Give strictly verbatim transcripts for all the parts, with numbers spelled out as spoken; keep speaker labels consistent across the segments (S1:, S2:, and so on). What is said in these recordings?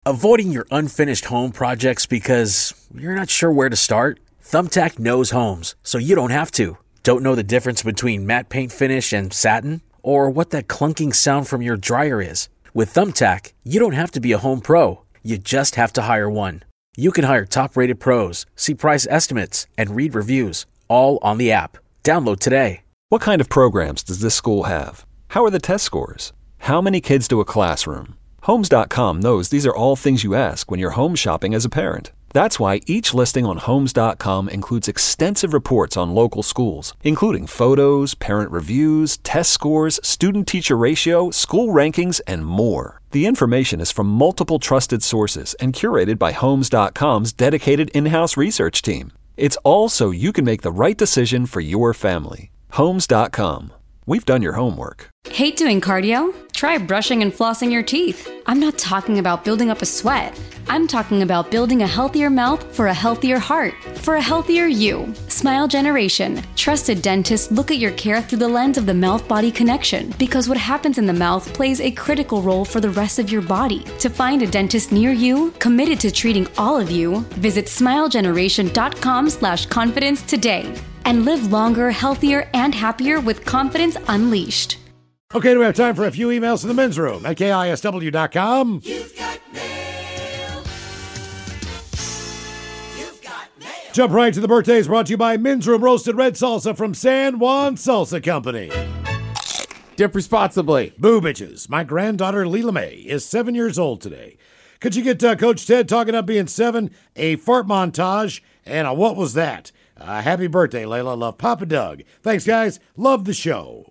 S1: Avoiding your unfinished home projects because you're not sure where to start? Thumbtack knows homes, so you don't have to. Don't know the difference between matte paint finish and satin? Or what that clunking sound from your dryer is? With Thumbtack, you don't have to be a home pro. You just have to hire one. You can hire top-rated pros, see price estimates, and read reviews, all on the app. Download today.
S2: What kind of programs does this school have? How are the test scores? How many kids do a classroom? Homes dot com knows these are all things you ask when you're home shopping as a parent. That's why each listing on Homes dot com includes extensive reports on local schools, including photos, parent reviews, test scores, student-teacher ratio, school rankings, and more. The information is from multiple trusted sources and curated by Homes dot com's dedicated in-house research team. It's all so you can make the right decision for your family. Homes dot com. We've done your homework.
S3: Hate doing cardio? Try brushing and flossing your teeth. I'm not talking about building up a sweat. I'm talking about building a healthier mouth for a healthier heart, for a healthier you. Smile Generation. Trusted dentists look at your care through the lens of the mouth-body connection, because what happens in the mouth plays a critical role for the rest of your body. To find a dentist near you, committed to treating all of you, visit smile generation dot com slash confidence today. And live longer, healthier, and happier with confidence unleashed.
S4: Okay, do we have time for a few emails in the men's room at K I S W dot com?
S5: You've got mail. You've got mail.
S4: Jump right to the birthdays, brought to you by Men's Room Roasted Red Salsa from San Juan Salsa Company.
S6: Dip responsibly.
S4: Boo bitches. My granddaughter Leela May is seven years old today. Could you get uh, Coach Ted talking up being seven, a fart montage, and a what was that? Uh, happy birthday, Layla. Love Papa Doug. Thanks, guys. Love the show.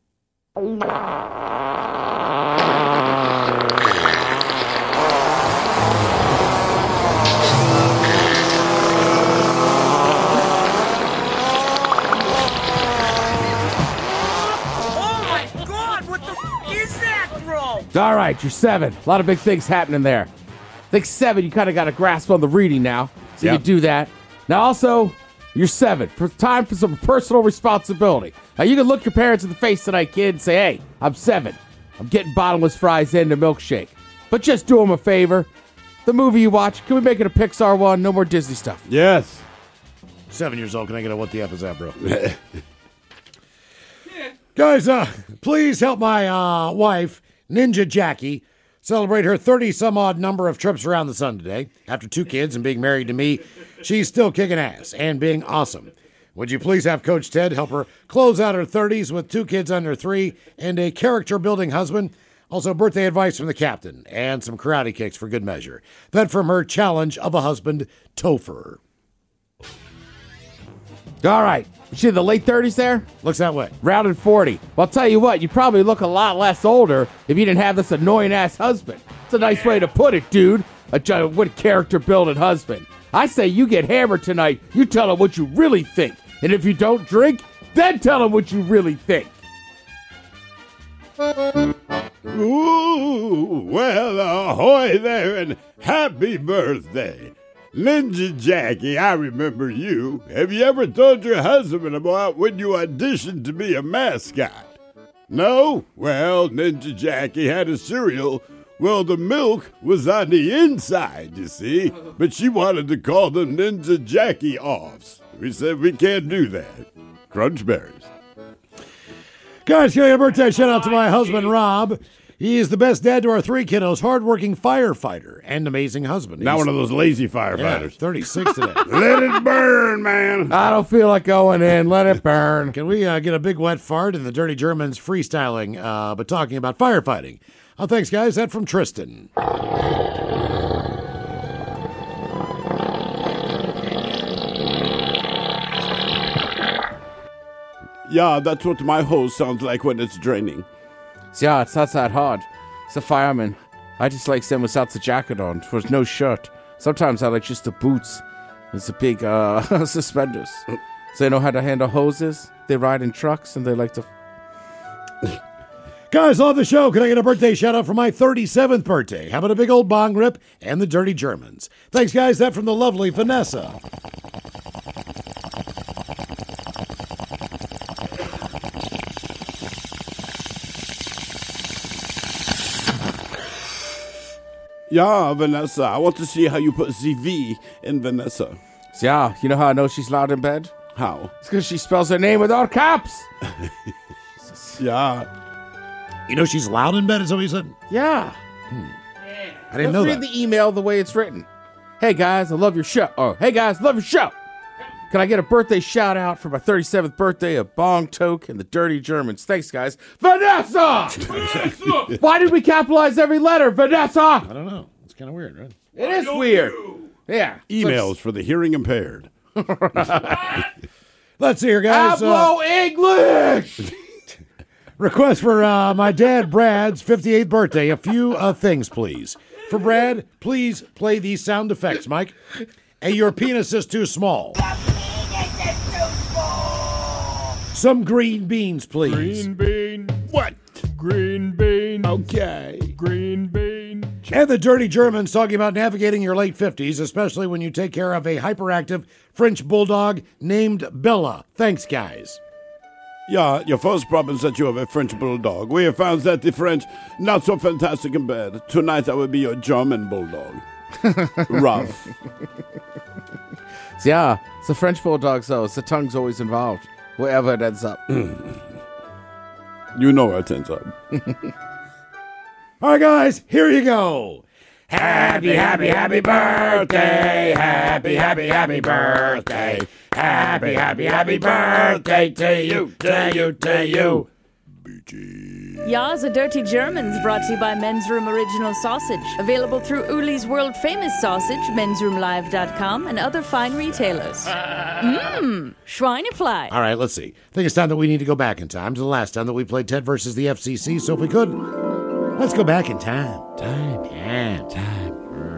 S6: All right, you're seven. A lot of big things happening there. I think seven, you kind of got a grasp on the reading now, so
S4: Yep.
S6: you can do that. Now, also, you're seven. For time for some personal responsibility. Now, you can look your parents in the face tonight, kid, and say, hey, I'm seven. I'm getting bottomless fries and a milkshake. But just do them a favor. The movie you watch, can we make it a Pixar one? No more Disney stuff.
S7: Yes.
S4: Seven years old. Can I get a what the F is that, bro? Guys, uh, please help my uh, wife, Ninja Jackie, celebrate her thirty-some-odd number of trips around the sun today. After two kids and being married to me, she's still kicking ass and being awesome. Would you please have Coach Ted help her close out her thirties with two kids under three and a character-building husband? Also, birthday advice from the captain and some karate kicks for good measure. That from her challenge of a husband, Topher.
S6: All right. You see the late thirties there?
S4: Looks that way.
S6: Rounded forty. Well, I'll tell you what, you'd probably look a lot less older if you didn't have this annoying-ass husband. It's a nice way to put it, dude. A gi- what character-building husband. I say you get hammered tonight, you tell him what you really think. And if you don't drink, then tell him what you really think.
S7: Ooh, well, ahoy there and happy birthday. Ninja Jackie, I remember you. Have you ever told your husband about when you auditioned to be a mascot? No? Well, Ninja Jackie had a cereal. Well, the milk was on the inside, you see, but she wanted to call them Ninja Jackie offs. We said we can't do that. Crunch berries.
S4: Guys, give me a birthday shout out to my husband, Rob. He is the best dad to our three kiddos, hardworking firefighter, and amazing husband.
S7: Not
S4: He's-
S7: one of those lazy
S4: yeah,
S7: firefighters.
S4: thirty-six today.
S7: Let it burn, man.
S6: I don't feel like going in. Let it burn.
S4: Can we uh, get a big wet fart in the Dirty Germans freestyling, uh, but talking about firefighting? Oh, thanks, guys. That from Tristan.
S7: Yeah, that's what my hose sounds like when it's draining.
S6: Yeah, it's not that hard. It's a fireman. I just like them without the jacket on, with no shirt. Sometimes I like just the boots. It's the big uh, suspenders. So they know how to handle hoses. They ride in trucks, and they like to...
S4: Guys, love the show. Can I get a birthday shout out for my thirty-seventh birthday? How about a big old bong rip and the Dirty Germans? Thanks, guys. That from the lovely Vanessa.
S7: Yeah, Vanessa, I want to see how you put the V in Vanessa.
S6: Yeah, you know how I know she's loud in bed?
S7: How?
S6: It's because she spells her name with all caps.
S7: Yeah.
S4: You know she's loud in bed, is that what you said?
S6: Yeah.
S4: I didn't
S6: Let's
S4: know
S6: read
S4: that.
S6: the email the way it's written. Hey guys, I love your show. Oh, hey guys, love your show. Can I get a birthday shout out for my thirty-seventh birthday of Bong Toke and the Dirty Germans? Thanks, guys. Vanessa! Vanessa! Why did we capitalize every letter, Vanessa?
S4: I don't know. It's kind of weird, right?
S6: It is weird. Yeah.
S7: Emails for the hearing impaired.
S4: Let's see here, guys. Uh,
S6: Hablo English!
S4: request for uh, my dad, Brad's fifty-eighth birthday. A few uh, things, please. For Brad, please play these sound effects, Mike. Hey, your penis is too small. Some green beans, please.
S7: bean. What? Green bean. Okay. Green bean.
S4: And the Dirty Germans talking about navigating your late fifties, especially when you take care of a hyperactive French bulldog named Bella. Thanks, guys.
S7: Yeah, your first problem is that you have a French bulldog. We have found that the French not so fantastic in bed. Tonight I will be your German bulldog. Rough.
S6: Yeah, it's a French bulldog, so it's the tongue's always involved, wherever it ends up.
S7: You know where it ends up.
S4: All right, guys, here you go.
S6: Happy, happy, happy birthday. Happy, happy, happy birthday. Happy, happy, happy birthday to you, to you, to you.
S8: Ya's a Dirty Germans brought to you by Men's Room Original Sausage. Available through Uli's world famous sausage, mens room live dot com, and other fine retailers. Mmm, Schweinefly.
S4: All right, let's see. I think it's time that we need to go back in time to the last time that we played Ted versus the F C C. So if we could, let's go back in time. Time, time, time.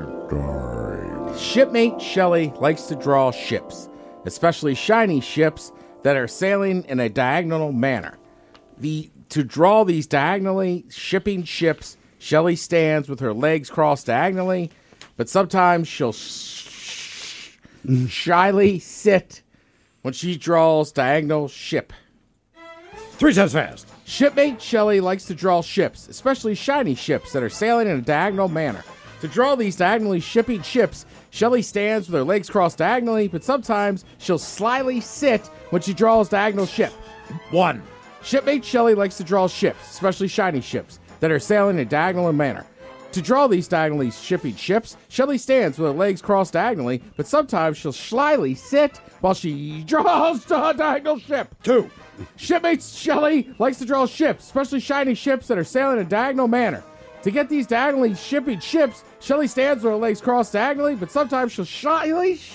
S6: Shipmate Shelley likes to draw ships, especially shiny ships that are sailing in a diagonal manner. The to draw these diagonally shipping ships, Shelley stands with her legs crossed diagonally, but sometimes she'll sh- shyly sit when she draws diagonal ship.
S4: Three times fast.
S6: Shipmate Shelley likes to draw ships, especially shiny ships that are sailing in a diagonal manner. To draw these diagonally shipping ships, Shelley stands with her legs crossed diagonally, but sometimes she'll slyly sit when she draws diagonal ship.
S4: One.
S6: Shipmate Shelley likes to draw ships, especially shiny ships, that are sailing in a diagonal manner. To draw these diagonally shipping ships, Shelley stands with her legs crossed diagonally, but sometimes she'll slyly sit while she draws the diagonal ship.
S4: Two.
S6: Shipmate Shelley likes to draw ships, especially shiny ships that are sailing in a diagonal manner. To get these diagonally shipping ships, Shelley stands with her legs crossed diagonally, but sometimes she'll shyly. Sh-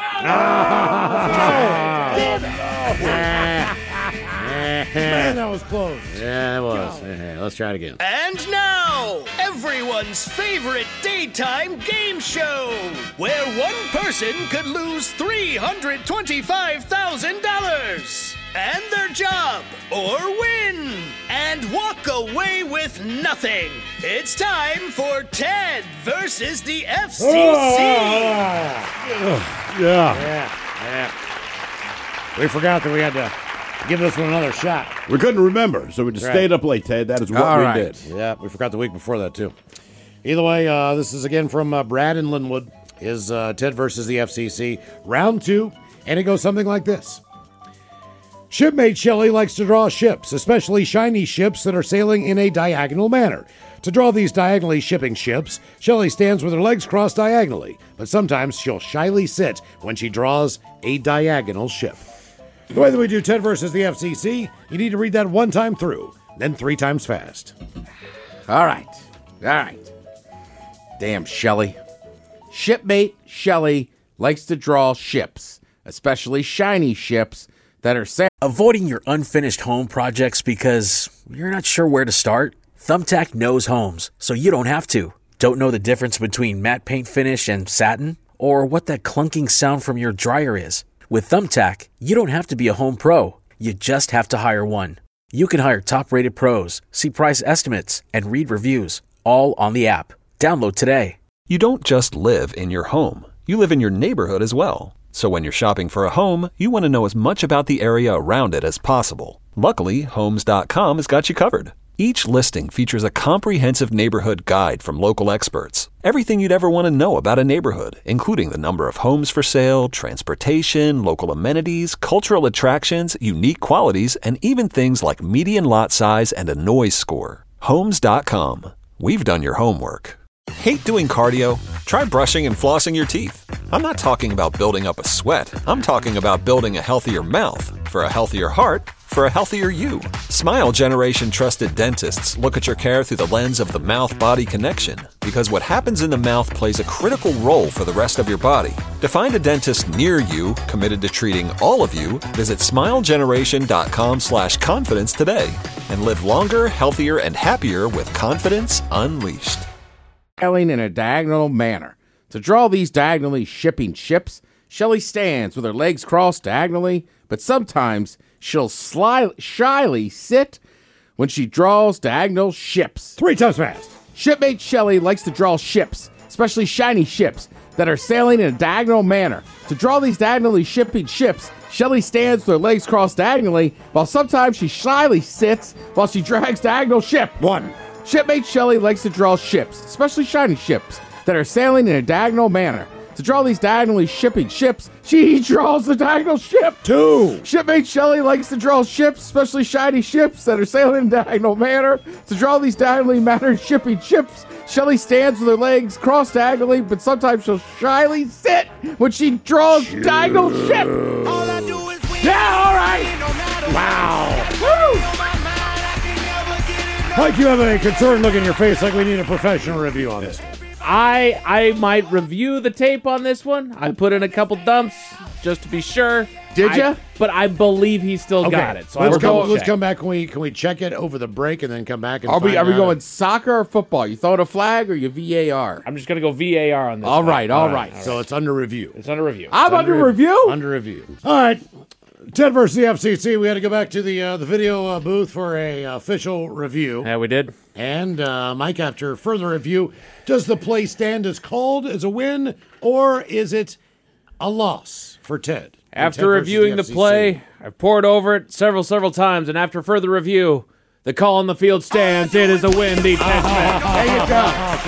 S4: Man, that was close. Yeah, it was. Yeah, let's try it again.
S5: And now, everyone's favorite daytime game show, where one person could lose three hundred twenty-five thousand dollars and their job, or win and walk away with nothing. It's time for Ted versus the F C C.
S7: Yeah.
S4: Yeah, yeah. We forgot that we had to give this one another shot.
S7: We couldn't remember, so we just
S4: Right.
S7: stayed up late, Ted. That is what
S6: All
S7: we
S6: right.
S7: did.
S4: Yeah, we forgot the week before that, too. Either way, uh, this is again from uh, Brad in Linwood. Is uh, Ted versus the F C C, round two, and it goes something like this. Shipmate Shelley likes to draw ships, especially shiny ships that are sailing in a diagonal manner. To draw these diagonally shipping ships, Shelley stands with her legs crossed diagonally, but sometimes she'll shyly sit when she draws a diagonal ship. The way that we do Ted versus the F C C, you need to read that one time through, then three times fast.
S6: All right. All right. Damn Shelley. Shipmate Shelley likes to draw ships, especially shiny ships that are sailing.
S1: Avoiding your unfinished home projects because you're not sure where to start? Thumbtack knows homes, so you don't have to. Don't know the difference between matte paint finish and satin? Or what that clunking sound from your dryer is? With Thumbtack, you don't have to be a home pro. You just have to hire one. You can hire top-rated pros, see price estimates, and read reviews, all on the app. Download today.
S2: You don't just live in your home. You live in your neighborhood as well. So when you're shopping for a home, you want to know as much about the area around it as possible. Luckily, Homes dot com has got you covered. Each listing features a comprehensive neighborhood guide from local experts. Everything you'd ever want to know about a neighborhood, including the number of homes for sale, transportation, local amenities, cultural attractions, unique qualities, and even things like median lot size and a noise score. Homes dot com. We've done your homework. Hate doing cardio? Try brushing and flossing your teeth. I'm not talking about building up a sweat. I'm talking about building a healthier mouth for a healthier heart for a healthier you. Smile Generation trusted dentists look at your care through the lens of the mouth-body connection, because what happens in the mouth plays a critical role for the rest of your body. To find a dentist near you committed to treating all of you, visit smilegeneration.com slash confidence today and live longer, healthier, and happier with confidence unleashed.
S6: Selling in a diagonal manner. To draw these diagonally shipping ships, Shelley stands with her legs crossed diagonally, but sometimes she'll sly, shyly sit when she draws diagonal ships.
S4: Three times fast.
S6: Shipmate Shelley likes to draw ships, especially shiny ships, that are sailing in a diagonal manner. To draw these diagonally shipping ships, Shelley stands with her legs crossed diagonally, while sometimes she shyly sits while she drags diagonal ship.
S4: One.
S6: Shipmate Shelley likes to draw ships, especially shiny ships, that are sailing in a diagonal manner. To draw these diagonally shipping ships, she draws the diagonal ship.
S4: Two.
S6: Shipmate Shelley likes to draw ships, especially shiny ships that are sailing in a diagonal manner. To draw these diagonally mannered shipping ships, Shelley stands with her legs crossed diagonally, but sometimes she'll shyly sit when she draws Shoot. diagonal ship. All I do is win. Yeah, all right. Wow. Woo.
S4: Mike, you have a concerned look in your face like we need a professional review on this.
S9: I I might review the tape on this one. I put in a couple dumps just to be sure.
S6: Did you?
S9: But I believe he still
S4: okay.
S9: got it. So
S4: let's,
S9: I
S4: go,
S9: go
S4: let's come back. Can we can we check it over the break and then come back and
S6: Are
S4: find
S6: we are we
S4: out?
S6: going soccer or football? You throwing a flag or you V A R?
S9: I'm just gonna go V A R on this.
S6: All
S9: one.
S6: right, all right.
S4: right. So it's under review.
S9: It's under review.
S6: I'm
S4: it's
S6: under,
S4: under
S6: review.
S4: Under review. All right. Ted versus the F C C. We had to go back to the uh, the video uh, booth for a uh, official review.
S9: Yeah, we did.
S4: And uh, Mike, after further review, does the play stand as called as a win, or is it a loss for Ted?
S9: After
S4: Ted
S9: reviewing the,
S4: the
S9: play, I've poured over it several, several times, and after further review, the call on the field stands. It is a win. The Ted Smith.
S6: There you go.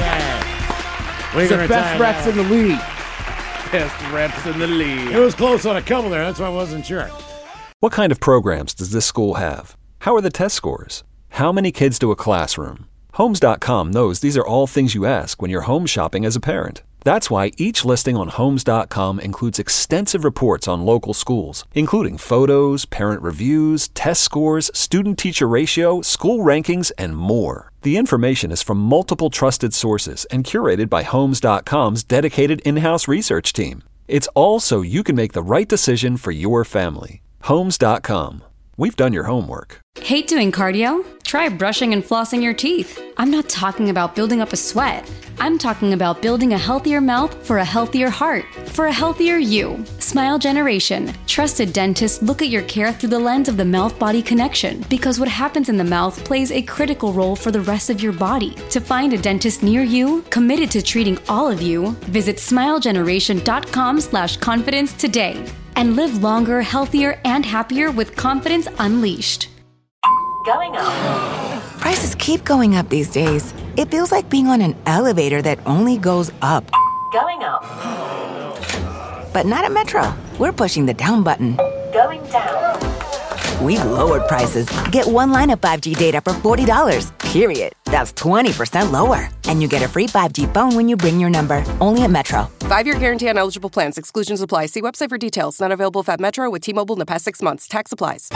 S4: Okay.
S6: It's the best reps in the league.
S9: Best reps in the league.
S4: It was close on a couple there. That's why I wasn't sure.
S2: What kind of programs does this school have? How are the test scores? How many kids do a classroom? Homes dot com knows these are all things you ask when you're home shopping as a parent. That's why each listing on Homes dot com includes extensive reports on local schools, including photos, parent reviews, test scores, student-teacher ratio, school rankings, and more. The information is from multiple trusted sources and curated by Homes dot com's dedicated in-house research team. It's all so you can make the right decision for your family. Homes dot com. We've done your homework.
S3: Hate doing cardio? Try brushing and flossing your teeth. I'm not talking about building up a sweat. I'm talking about building a healthier mouth for a healthier heart, for a healthier you. Smile Generation. Trusted dentists look at your care through the lens of the mouth-body connection, because what happens in the mouth plays a critical role for the rest of your body. To find a dentist near you, committed to treating all of you, visit smilegeneration.com slash confidence today. And live longer, healthier, and happier with confidence unleashed.
S10: Going up. Prices keep going up these days. It feels like being on an elevator that only goes up. Going up. But not at Metro. We're pushing the down button. Going down. We've lowered prices. Get one line of five G data for forty dollars, period. That's twenty percent lower. And you get a free five G phone when you bring your number. Only at Metro.
S11: Five-year guarantee on eligible plans. Exclusions apply. See website for details. Not available at Metro with T-Mobile in the past six months. Tax applies.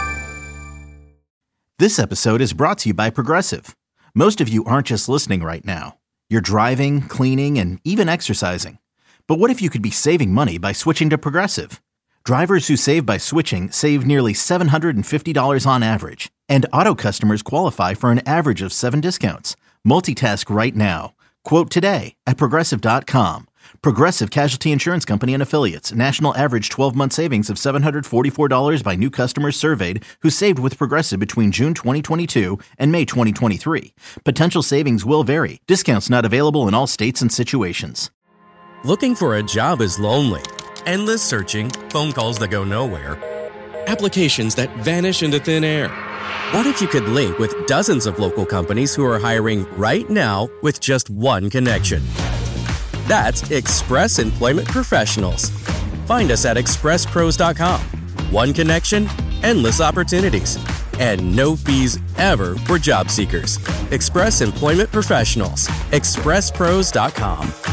S12: This episode is brought to you by Progressive. Most of you aren't just listening right now. You're driving, cleaning, and even exercising. But what if you could be saving money by switching to Progressive? Drivers who save by switching save nearly seven hundred fifty dollars on average. And auto customers qualify for an average of seven discounts. Multitask right now. Quote today at Progressive dot com. Progressive Casualty Insurance Company and Affiliates. National average twelve-month savings of seven hundred forty-four dollars by new customers surveyed who saved with Progressive between June twenty twenty-two and May twenty twenty-three. Potential savings will vary. Discounts not available in all states and situations.
S13: Looking for a job is lonely. Endless searching, phone calls that go nowhere, applications that vanish into thin air. What if you could link with dozens of local companies who are hiring right now with just one connection? That's Express Employment Professionals. Find us at express pros dot com. One connection, endless opportunities, and no fees ever for job seekers. Express Employment Professionals. express pros dot com.